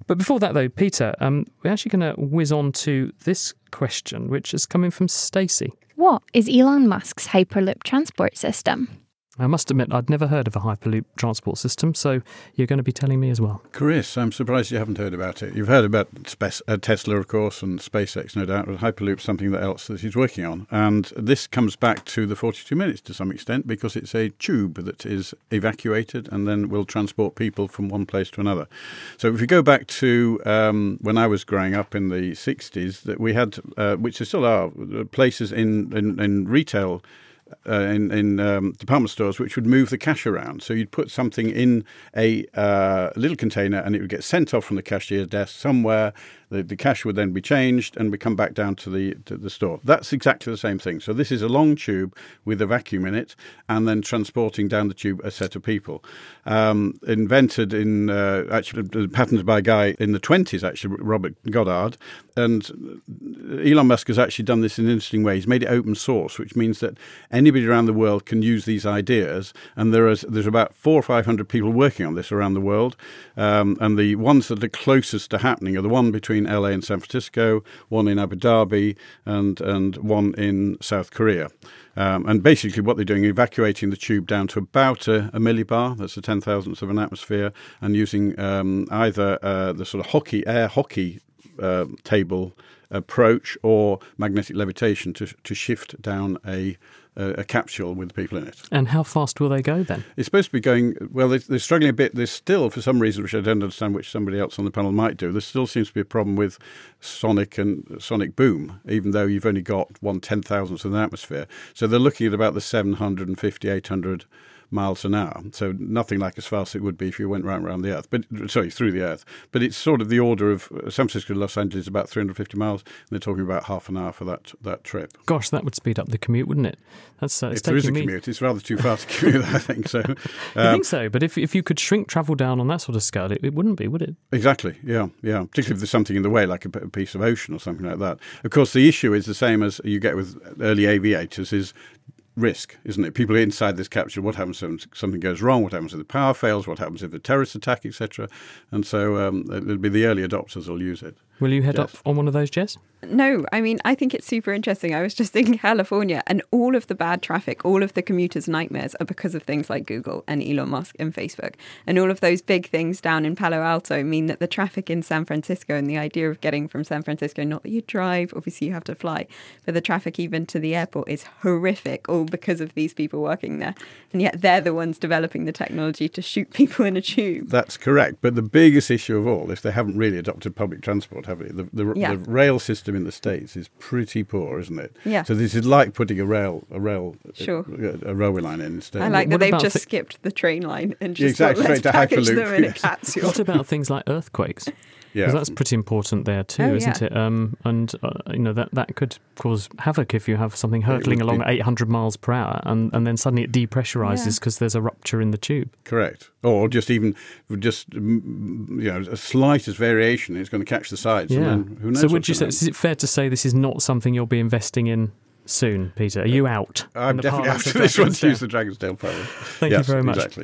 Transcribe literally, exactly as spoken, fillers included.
But before that, though, Peter, um, we're actually going to whiz on to this question, which is coming from Stacey. What is Elon Musk's Hyperloop transport system? I must admit, I'd never heard of a Hyperloop transport system, so you're going to be telling me as well. Chris, I'm surprised you haven't heard about it. You've heard about space, uh, Tesla, of course, and SpaceX, no doubt, but Hyperloop's something that else that he's working on. And this comes back to the forty-two minutes to some extent, because it's a tube that is evacuated and then will transport people from one place to another. So if we go back to um, when I was growing up in the sixties, that we had, uh, which there still are, places in, in, in retail Uh, in, in um, department stores which would move the cash around. So you'd put something in a uh, little container and it would get sent off from the cashier's desk somewhere. The, the cash would then be changed and would come back down to the to the store. That's exactly the same thing. So this is a long tube with a vacuum in it and then transporting down the tube a set of people. Um, invented in, uh, actually, patented by a guy in the twenties, actually, Robert Goddard. And Elon Musk has actually done this in an interesting way. He's made it open source, which means that anybody around the world can use these ideas. And there is there's about four or five hundred people working on this around the world. Um, and the ones that are closest to happening are the one between L A and San Francisco, one in Abu Dhabi, and and one in South Korea. Um, and basically what they're doing, evacuating the tube down to about a, a millibar, that's a ten thousandth of an atmosphere, and using um, either uh, the sort of hockey, air hockey uh, table approach or magnetic levitation to to shift down a a, a capsule with people in it. And how fast will they go then? It's supposed to be going, well, they're, they're struggling a bit. There's still, for some reason, which I don't understand, which somebody else on the panel might do, there still seems to be a problem with sonic and sonic boom, even though you've only got one ten thousandth of an atmosphere. So they're looking at about the seven hundred fifty, eight hundred miles an hour. So nothing like as fast as it would be if you went round around the Earth, but sorry, through the Earth. But it's sort of the order of San Francisco to Los Angeles, about three hundred fifty miles, and they're talking about half an hour for that that trip. Gosh, that would speed up the commute, wouldn't it? That's uh, it's if there is a me... commute, it's rather too fast to commute, I think. So, um, I think so. But if if you could shrink travel down on that sort of scale, it, it wouldn't be, would it? Exactly. Yeah, yeah. Particularly if there's something in the way, like a, a piece of ocean or something like that. Of course, the issue is the same as you get with early aviators: is risk, isn't it? People inside this capsule, what happens if something goes wrong? What happens if the power fails? What happens if a terrorist attack, et cetera? And so um, it'll be the early adopters who'll use it. Will you head Jess? up on one of those, Jess? No, I mean, I think it's super interesting. I was just in California and all of the bad traffic, all of the commuters' nightmares are because of things like Google and Elon Musk and Facebook. And all of those big things down in Palo Alto mean that the traffic in San Francisco and the idea of getting from San Francisco, not that you drive, obviously you have to fly, but the traffic even to the airport is horrific, all because of these people working there. And yet they're the ones developing the technology to shoot people in a tube. That's correct. But the biggest issue of all, if they haven't really adopted public transport, have they? The, the, Yeah. the rail system in the States is pretty poor, isn't it? Yeah. So this is like putting a rail, a rail, Sure. a, a railway line in instead. I like What that they've about just thi- skipped the train line and Yeah, just exactly, thought, let's straight to package Hyperloop, them in a yes. capsule. What about things like earthquakes? Yeah. Because that's pretty important there too, Oh, isn't yeah. it? Um, and uh, you know that that could cause havoc if you have something hurtling would along be- at eight hundred miles per hour, and, and then suddenly it depressurizes because there's a rupture in the tube. Correct. Or just even just mm, you know, a slightest variation is going to catch the sides. Yeah. And then who knows So what's would you say? gonna Is it fair to say this is not something you'll be investing in soon, Peter? Are you out? happen. I'm in the definitely parlance after of this one to Dragonsdale? use the Dragon's Tail power. Thank you Yes, very much. Exactly.